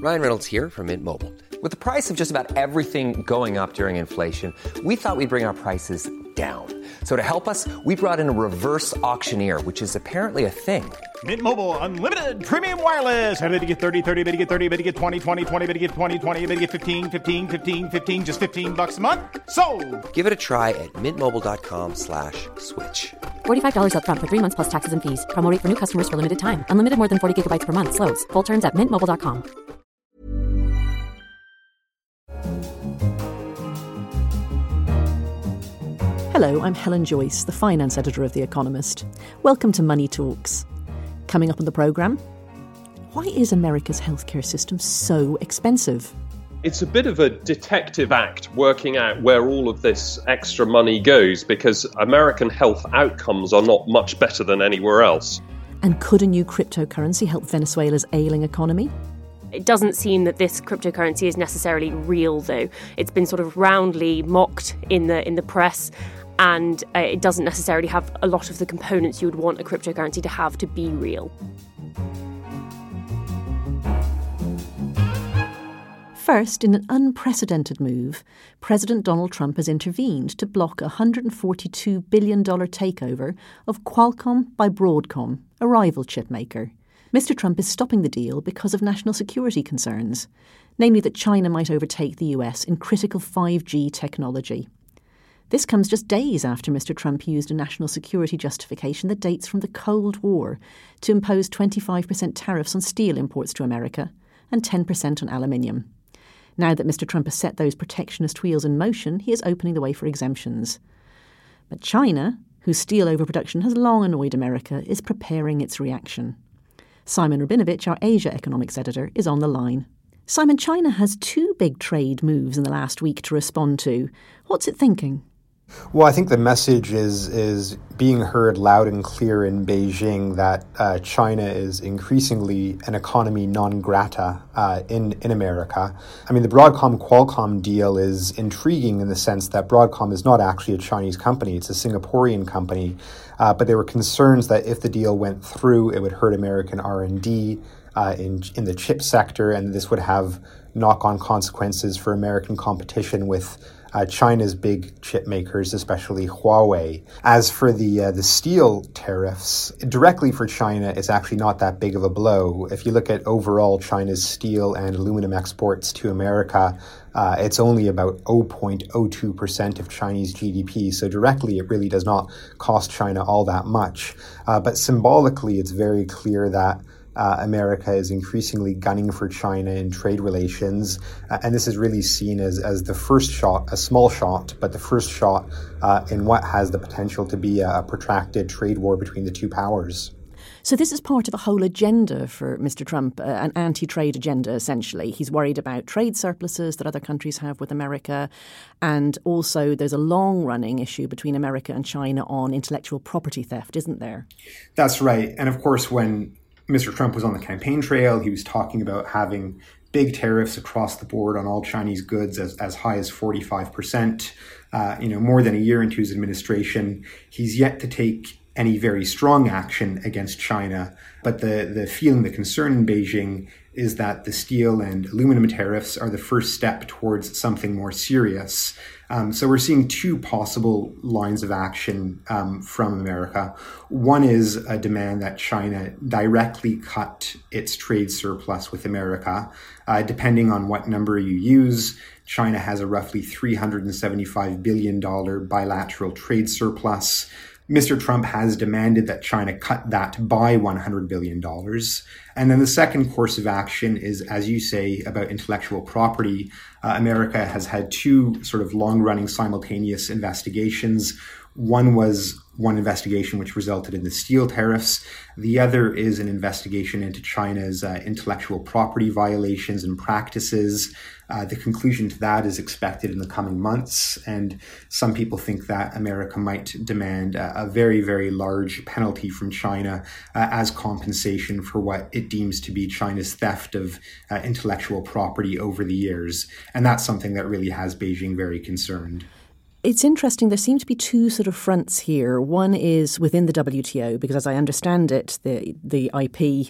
Ryan Reynolds here from Mint Mobile. With the price of just about everything going up during inflation, we thought we'd bring our prices down. So to help us, we brought in a reverse auctioneer, which is apparently a thing. Mint Mobile Unlimited Premium Wireless. How to get 30, 30, bit to get 30, bit to get 20, 20, 20, bit to get 20, 20, bit to get 15, 15, 15, 15, just $15 a month? Sold! Give it a try at mintmobile.com/switch. $45 up front for 3 months plus taxes and fees. Promo rate for new customers for limited time. Unlimited more than 40 gigabytes per month. Slows full terms at mintmobile.com. Hello, I'm Helen Joyce, the finance editor of The Economist. Welcome to Money Talks. Coming up on the programme, why is America's healthcare system so expensive? It's a bit of a detective act working out where all of this extra money goes because American health outcomes are not much better than anywhere else. And could a new cryptocurrency help Venezuela's ailing economy? It doesn't seem that this cryptocurrency is necessarily real, though. It's been sort of roundly mocked in the press, and it doesn't necessarily have a lot of the components you would want a cryptocurrency to have to be real. First, in an unprecedented move, President Donald Trump has intervened to block a $142 billion takeover of Qualcomm by Broadcom, a rival chip maker. Mr. Trump is stopping the deal because of national security concerns, namely that China might overtake the US in critical 5G technology. This comes just days after Mr. Trump used a national security justification that dates from the Cold War to impose 25% tariffs on steel imports to America and 10% on aluminium. Now that Mr. Trump has set those protectionist wheels in motion, he is opening the way for exemptions. But China, whose steel overproduction has long annoyed America, is preparing its reaction. Simon Rabinovich, our Asia economics editor, is on the line. Simon, China has two big trade moves in the last week to respond to. What's it thinking? Well, I think the message is being heard loud and clear in Beijing that China is increasingly an economy non grata in America. I mean, the Broadcom-Qualcomm deal is intriguing in the sense that Broadcom is not actually a Chinese company. It's a Singaporean company. But there were concerns that if the deal went through, it would hurt American R&D in the chip sector, and this would have knock-on consequences for American competition with China's big chip makers, especially Huawei. As for the steel tariffs, directly for China, it's actually not that big of a blow. If you look at overall China's steel and aluminum exports to America, it's only about 0.02% of Chinese GDP. So directly, it really does not cost China all that much. But symbolically, it's very clear that America is increasingly gunning for China in trade relations. And this is really seen as the first shot, a small shot, but the first shot in what has the potential to be a protracted trade war between the two powers. So this is part of a whole agenda for Mr. Trump, an anti-trade agenda, essentially. He's worried about trade surpluses that other countries have with America. And also there's a long-running issue between America and China on intellectual property theft, isn't there? That's right. And of course, when Mr. Trump was on the campaign trail, he was talking about having big tariffs across the board on all Chinese goods as high as 45%. More than a year into his administration, he's yet to take any very strong action against China. But the feeling, the concern in Beijing is that the steel and aluminum tariffs are the first step towards something more serious. So we're seeing two possible lines of action from America. One is a demand that China directly cut its trade surplus with America. Depending on what number you use, China has a roughly $375 billion bilateral trade surplus. Mr. Trump has demanded that China cut that by $100 billion. And then the second course of action is, as you say, about intellectual property. America has had two sort of long-running simultaneous investigations. One was one investigation which resulted in the steel tariffs. The other is an investigation into China's intellectual property violations and practices. The conclusion to that is expected in the coming months, and some people think that America might demand a very, very large penalty from China as compensation for what it deems to be China's theft of intellectual property over the years. And that's something that really has Beijing very concerned. It's interesting, there seem to be two sort of fronts here. One is within the WTO, because as I understand it, the IP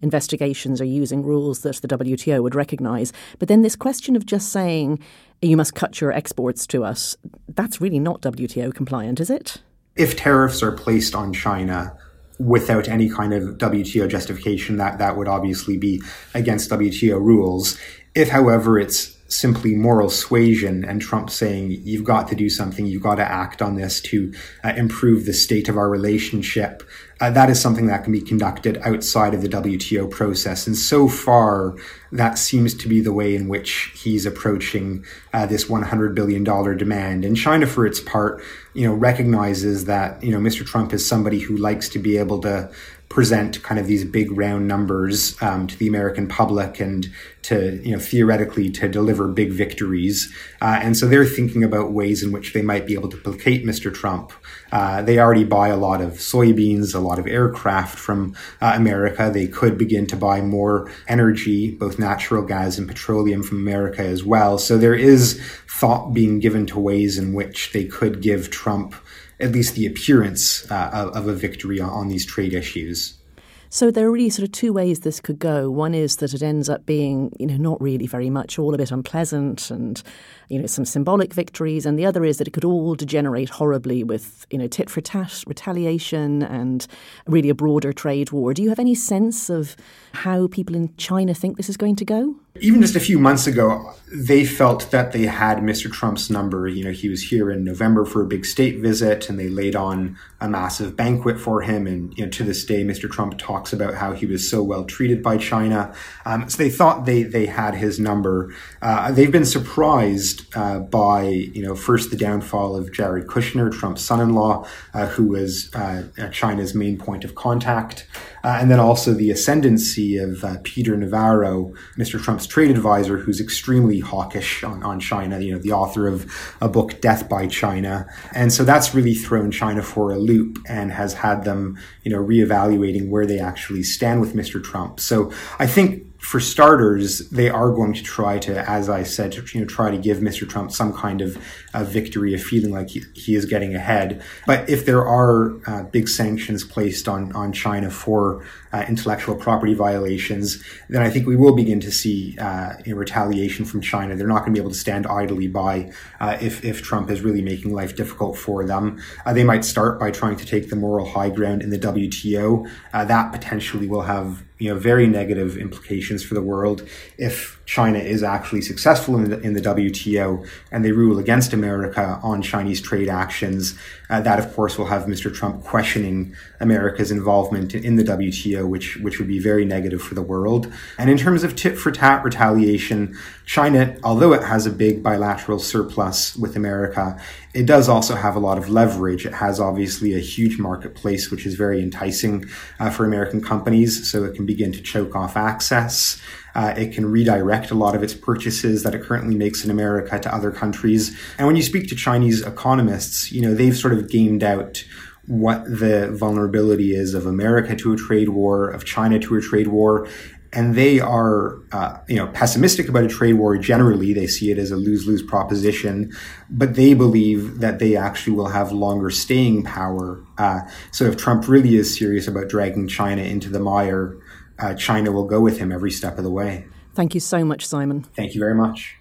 investigations are using rules that the WTO would recognise. But then this question of just saying you must cut your exports to us, that's really not WTO compliant, is it? If tariffs are placed on China without any kind of WTO justification, that would obviously be against WTO rules. If, however, it's simply moral suasion and Trump saying, you've got to do something, you've got to act on this to improve the state of our relationship, that is something that can be conducted outside of the WTO process. And so far, that seems to be the way in which he's approaching this $100 billion demand. And China, for its part, recognizes that, Mr. Trump is somebody who likes to be able to present kind of these big round numbers to the American public and to, theoretically to deliver big victories. And so they're thinking about ways in which they might be able to placate Mr. Trump. They already buy a lot of soybeans, a lot of aircraft from America. They could begin to buy more energy, both natural gas and petroleum from America as well. So there is thought being given to ways in which they could give Trump at least the appearance of a victory on these trade issues. So there are really sort of two ways this could go. One is that it ends up being, not really very much, all a bit unpleasant and, some symbolic victories. And the other is that it could all degenerate horribly with, tit for tat retaliation and really a broader trade war. Do you have any sense of how people in China think this is going to go? Even just a few months ago, they felt that they had Mr. Trump's number. He was here in November for a big state visit and they laid on a massive banquet for him. And, to this day, Mr. Trump talks about how he was so well treated by China. So they thought they had his number. They've been surprised by, first the downfall of Jared Kushner, Trump's son-in-law, who was China's main point of contact. And then also the ascendancy of Peter Navarro, Mr. Trump's trade advisor, who's extremely hawkish on China, the author of a book, Death by China. And so that's really thrown China for a loop and has had them, reevaluating where they actually stand with Mr. Trump. So I think for starters, they are going to try to, as I said, try to give Mr. Trump some kind of victory, a feeling like he is getting ahead. But if there are big sanctions placed on China for intellectual property violations, then I think we will begin to see retaliation from China. They're not going to be able to stand idly by if Trump is really making life difficult for them. They might start by trying to take the moral high ground in the WTO. That potentially will have very negative implications for the world. If China is actually successful in the WTO and they rule against America on Chinese trade actions, that of course will have Mr. Trump questioning America's involvement in the WTO, which would be very negative for the world. And in terms of tit for tat retaliation, China, although it has a big bilateral surplus with America, it does also have a lot of leverage. It has obviously a huge marketplace, which is very enticing for American companies, so it can begin to choke off access. It can redirect a lot of its purchases that it currently makes in America to other countries. And when you speak to Chinese economists, they've sort of gamed out what the vulnerability is of America to a trade war, of China to a trade war. And they are, pessimistic about a trade war generally. They see it as a lose-lose proposition, but they believe that they actually will have longer staying power. So if Trump really is serious about dragging China into the mire, China will go with him every step of the way. Thank you so much, Simon. Thank you very much.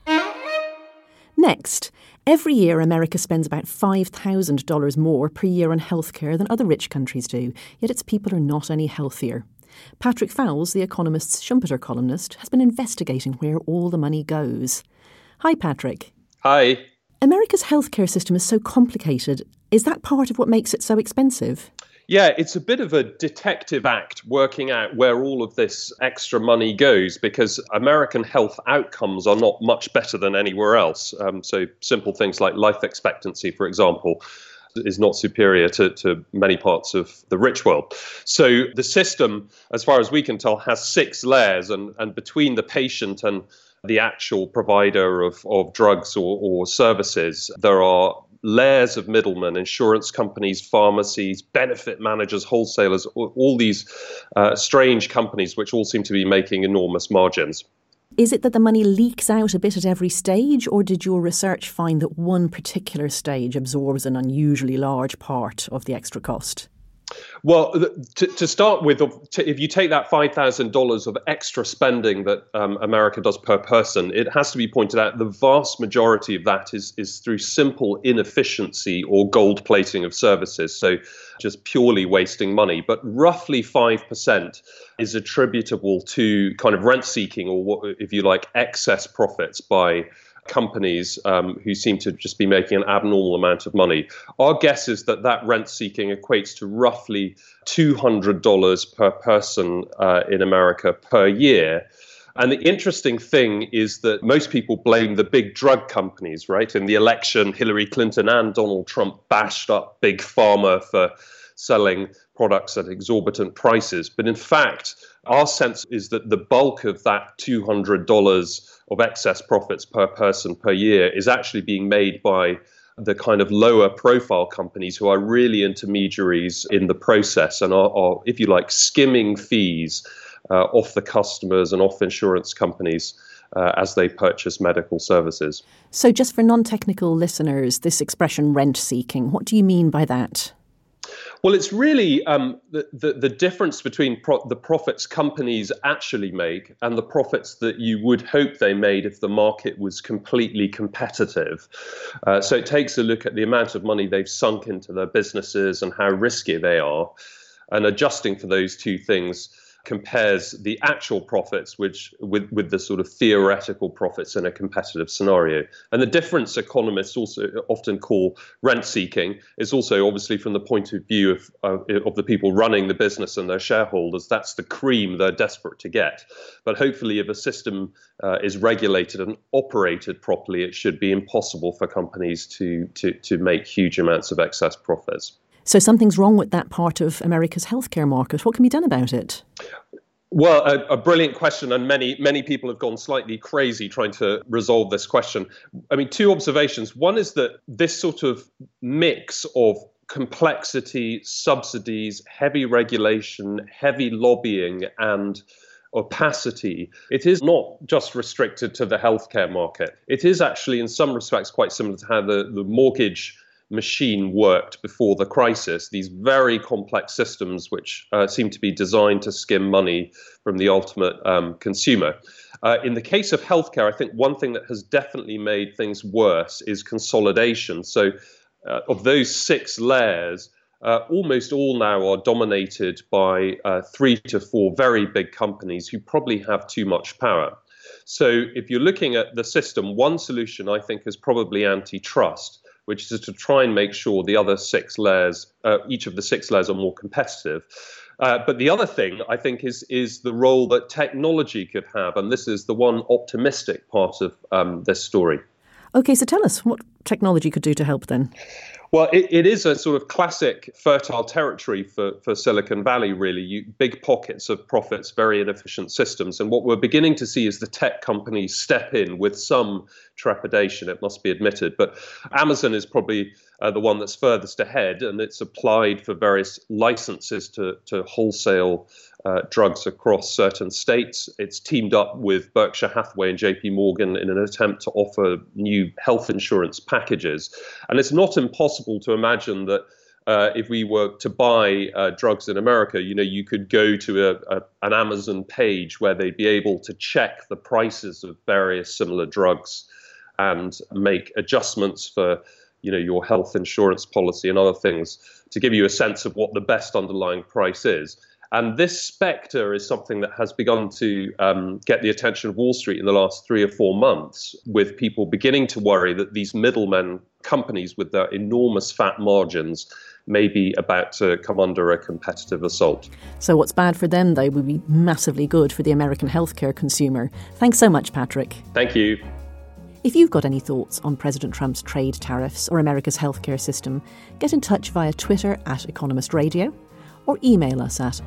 Next, every year America spends about $5,000 more per year on healthcare than other rich countries do, yet its people are not any healthier. Patrick Fowles, The Economist's Schumpeter columnist, has been investigating where all the money goes. Hi, Patrick. Hi. America's healthcare system is so complicated. Is that part of what makes it so expensive? Yeah, it's a bit of a detective act working out where all of this extra money goes because American health outcomes are not much better than anywhere else. So simple things like life expectancy, for example, is not superior to many parts of the rich world. So the system, as far as we can tell, has 6 layers, and between the patient and the actual provider of drugs or services, there are layers of middlemen, insurance companies, pharmacies, benefit managers, wholesalers, all these strange companies which all seem to be making enormous margins. Is it that the money leaks out a bit at every stage, or did your research find that one particular stage absorbs an unusually large part of the extra cost? Well, to start with, if you take that $5,000 of extra spending that America does per person, it has to be pointed out the vast majority of that is through simple inefficiency or gold plating of services, so just purely wasting money. But roughly 5% is attributable to kind of rent seeking or, what, if you like, excess profits by companies who seem to just be making an abnormal amount of money. Our guess is that rent seeking equates to roughly $200 per person in America per year. And the interesting thing is that most people blame the big drug companies, right? In the election, Hillary Clinton and Donald Trump bashed up big pharma for selling products at exorbitant prices. But in fact, our sense is that the bulk of that $200 of excess profits per person per year is actually being made by the kind of lower profile companies who are really intermediaries in the process and are, if you like, skimming fees off the customers and off insurance companies as they purchase medical services. So just for non-technical listeners, this expression rent seeking, what do you mean by that? Well, it's really the difference between the profits companies actually make and the profits that you would hope they made if the market was completely competitive. So it takes a look at the amount of money they've sunk into their businesses and how risky they are. And adjusting for those two things compares the actual profits with the sort of theoretical profits in a competitive scenario. And the difference economists also often call rent seeking is also obviously from the point of view of the people running the business and their shareholders. That's the cream they're desperate to get. But hopefully if a system is regulated and operated properly, it should be impossible for companies to make huge amounts of excess profits. So something's wrong with that part of America's healthcare market. What can be done about it? Well, a brilliant question, and many people have gone slightly crazy trying to resolve this question. I mean, two observations. One is that this sort of mix of complexity, subsidies, heavy regulation, heavy lobbying, and opacity, it is not just restricted to the healthcare market. It is actually, in some respects, quite similar to how the mortgage machine worked before the crisis, these very complex systems which seem to be designed to skim money from the ultimate consumer. In the case of healthcare, I think one thing that has definitely made things worse is consolidation. So of those 6 layers, almost all now are dominated by 3 to 4 very big companies who probably have too much power. So if you're looking at the system, one solution I think is probably antitrust, which is to try and make sure the other 6 layers, each of the 6 layers are more competitive. But the other thing, I think, is the role that technology could have. And this is the one optimistic part of this story. OK, so tell us what technology could do to help then. Well, it is a sort of classic fertile territory for Silicon Valley, really. Big pockets of profits, very inefficient systems. And what we're beginning to see is the tech companies step in with some trepidation, it must be admitted. But Amazon is probably the one that's furthest ahead, and it's applied for various licenses to wholesale drugs across certain states. It's teamed up with Berkshire Hathaway and JP Morgan in an attempt to offer new health insurance packages. And it's not impossible to imagine that if we were to buy drugs in America, you could go to an Amazon page where they'd be able to check the prices of various similar drugs and make adjustments for your health insurance policy and other things to give you a sense of what the best underlying price is. And this spectre is something that has begun to get the attention of Wall Street in the last 3 or 4 months, with people beginning to worry that these middlemen companies with their enormous fat margins may be about to come under a competitive assault. So what's bad for them, though, would be massively good for the American healthcare consumer. Thanks so much, Patrick. Thank you. If you've got any thoughts on President Trump's trade tariffs or America's healthcare system, get in touch via Twitter @Economist Radio or email us at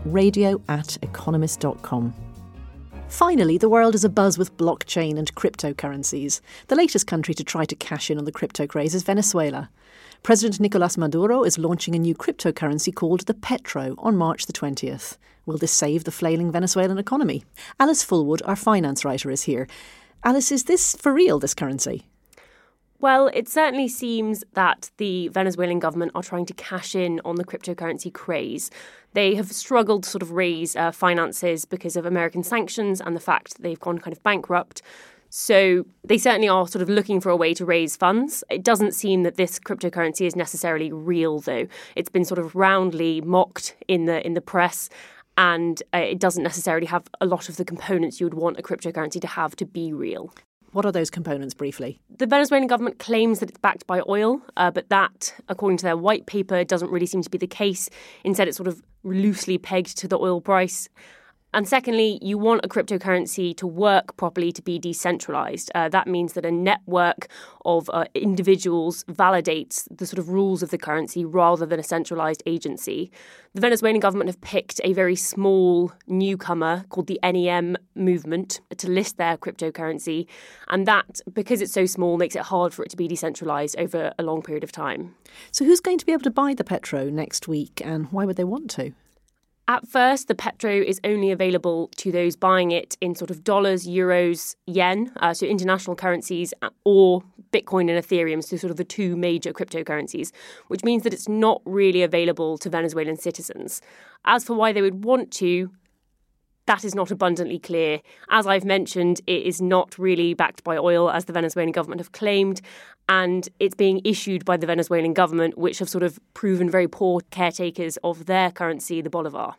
radio@economist.com. Finally, the world is abuzz with blockchain and cryptocurrencies. The latest country to try to cash in on the crypto craze is Venezuela. President Nicolás Maduro is launching a new cryptocurrency called the Petro on March the 20th. Will this save the flailing Venezuelan economy? Alice Fullwood, our finance writer, is here. Alice, is this for real, this currency? Well, it certainly seems that the Venezuelan government are trying to cash in on the cryptocurrency craze. They have struggled to sort of raise finances because of American sanctions and the fact that they've gone kind of bankrupt. So they certainly are sort of looking for a way to raise funds. It doesn't seem that this cryptocurrency is necessarily real, though. It's been sort of roundly mocked in the press, and it doesn't necessarily have a lot of the components you would want a cryptocurrency to have to be real. What are those components, briefly? The Venezuelan government claims that it's backed by oil, but that, according to their white paper, doesn't really seem to be the case. Instead, it's sort of loosely pegged to the oil price. And secondly, you want a cryptocurrency to work properly, to be decentralized. That means that a network of individuals validates the sort of rules of the currency rather than a centralized agency. The Venezuelan government have picked a very small newcomer called the NEM movement to list their cryptocurrency. And that, because it's so small, makes it hard for it to be decentralized over a long period of time. So who's going to be able to buy the Petro next week, and why would they want to? At first, the Petro is only available to those buying it in sort of dollars, euros, yen, so international currencies, or Bitcoin and Ethereum, so sort of the two major cryptocurrencies, which means that it's not really available to Venezuelan citizens. As for why they would want to, that is not abundantly clear. As I've mentioned, it is not really backed by oil, as the Venezuelan government have claimed, and it's being issued by the Venezuelan government, which have sort of proven very poor caretakers of their currency, the bolivar.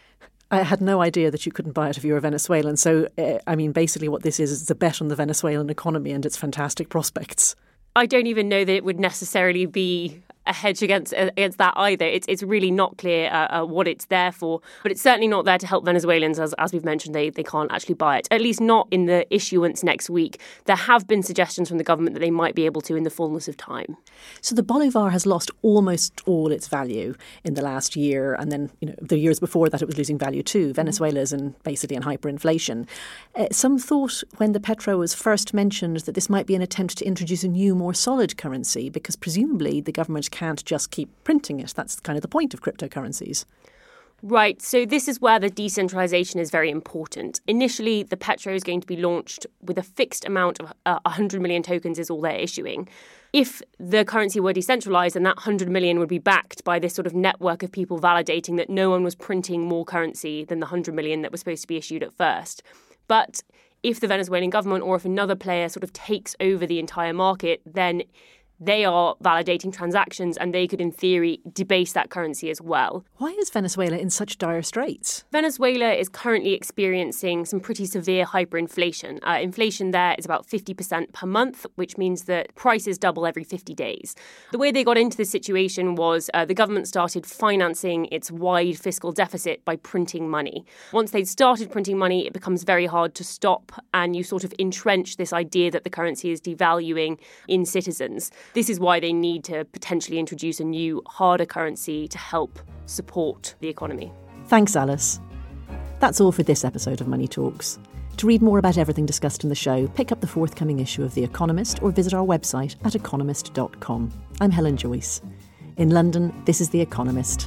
I had no idea that you couldn't buy it if you were Venezuelan. So, basically what this is a bet on the Venezuelan economy and its fantastic prospects. I don't even know that it would necessarily be a hedge against that either. It's really not clear what it's there for, but it's certainly not there to help Venezuelans. As we've mentioned, they can't actually buy it, at least not in the issuance next week. There have been suggestions from the government that they might be able to in the fullness of time. So the bolivar has lost almost all its value in the last year, and then the years before that it was losing value too. Venezuela's basically in hyperinflation. Some thought when the Petro was first mentioned that this might be an attempt to introduce a new, more solid currency, because presumably the government can't just keep printing it. That's kind of the point of cryptocurrencies. Right, so this is where the decentralization is very important. Initially, the Petro is going to be launched with a fixed amount of 100 million tokens is all they're issuing. If the currency were decentralized, then that 100 million would be backed by this sort of network of people validating that no one was printing more currency than the 100 million that was supposed to be issued at first. But if the Venezuelan government or if another player sort of takes over the entire market, then they are validating transactions and they could, in theory, debase that currency as well. Why is Venezuela in such dire straits? Venezuela is currently experiencing some pretty severe hyperinflation. Inflation there is about 50% per month, which means that prices double every 50 days. The way they got into this situation was the government started financing its wide fiscal deficit by printing money. Once they'd started printing money, it becomes very hard to stop, and you sort of entrench this idea that the currency is devaluing in citizens. This is why they need to potentially introduce a new, harder currency to help support the economy. Thanks, Alice. That's all for this episode of Money Talks. To read more about everything discussed in the show, pick up the forthcoming issue of The Economist or visit our website at economist.com. I'm Helen Joyce. In London, this is The Economist.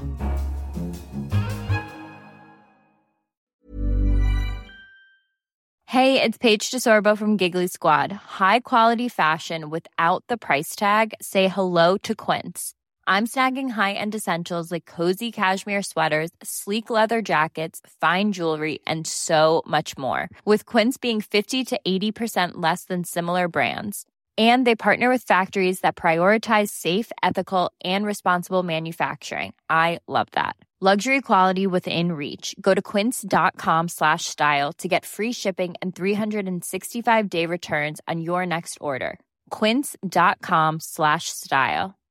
Hey, it's Paige DeSorbo from Giggly Squad. High quality fashion without the price tag. Say hello to Quince. I'm snagging high-end essentials like cozy cashmere sweaters, sleek leather jackets, fine jewelry, and so much more. With Quince being 50 to 80% less than similar brands. And they partner with factories that prioritize safe, ethical, and responsible manufacturing. I love that. Luxury quality within reach. Go to quince.com/style to get free shipping and 365-day returns on your next order. Quince.com/style.